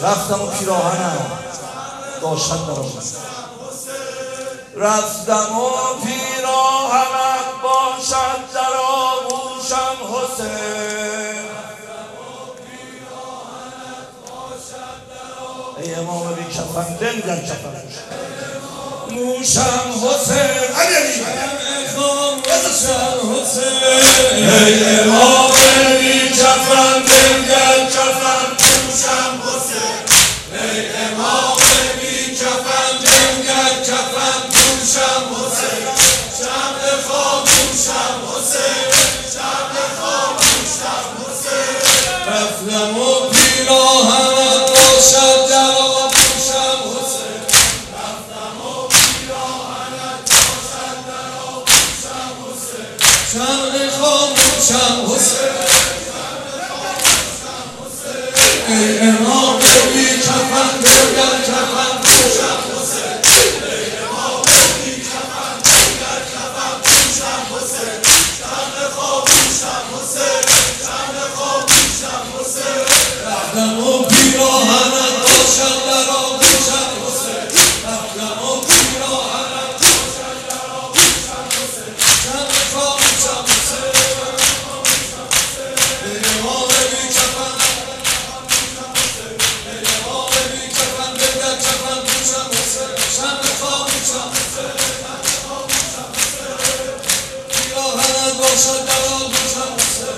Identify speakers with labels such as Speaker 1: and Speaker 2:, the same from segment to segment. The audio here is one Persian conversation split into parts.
Speaker 1: رفتم و پیراهنم باشد درآمد، رفتم و پیراهنت باشد در آغوشم حسین. ای امام بی کفن بنگر کفن موشم حسین. ای امام بی کفن بنگر کفن موشم حسین. ای امام بی کفن بنگر کفن موشم حسین. شمع خاموشم حسین، شمع خاموشم حسین. رفتم و پیراهنت باشد در آغوشم حسین. رفتم و پیراهنت باشد در آغوشم حسین. شمع خاموشم حسین. ای امام بی کفن بنگر کفن موشم حسین. ای امام بی کفن بنگر کفن موشم حسین. شمع خاموشم حسین، شمع خاموشم حسین. رفتم و پیراهنت باشد در آغوشم حسین. رفتم و پیراهنت باشد در آغوشم حسین. شمع خاموشم حسین. ای امام بی کفن باشد در آغوشم حسین.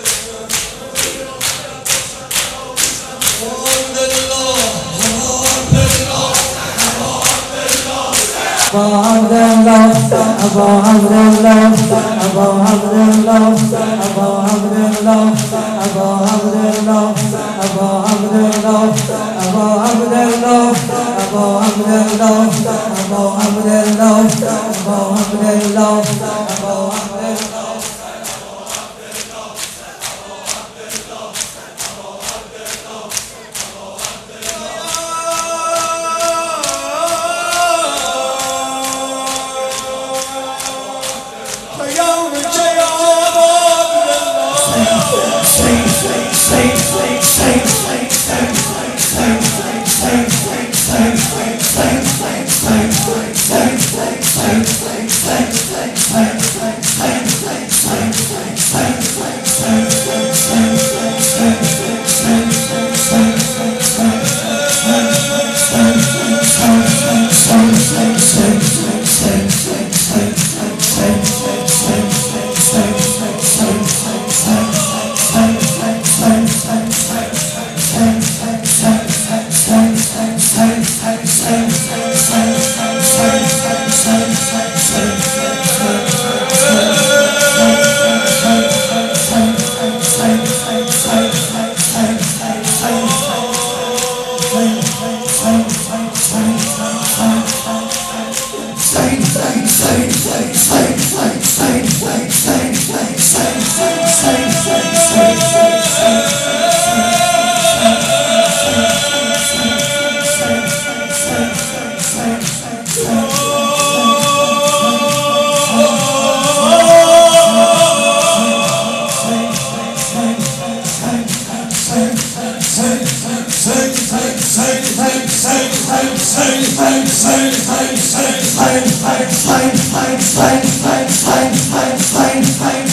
Speaker 1: Fine.